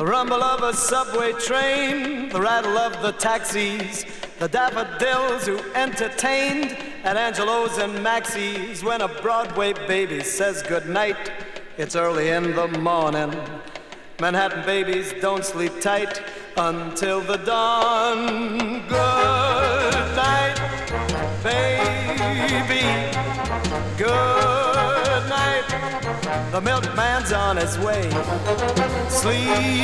The rumble of a subway train, the rattle of the taxis, the daffodils who entertained at Angelo's and Maxie's. When a Broadway baby says goodnight, it's early in the morning. Manhattan babies don't sleep tight until the dawn. Good night, baby. Good night. The milkman's on his way. Sleep.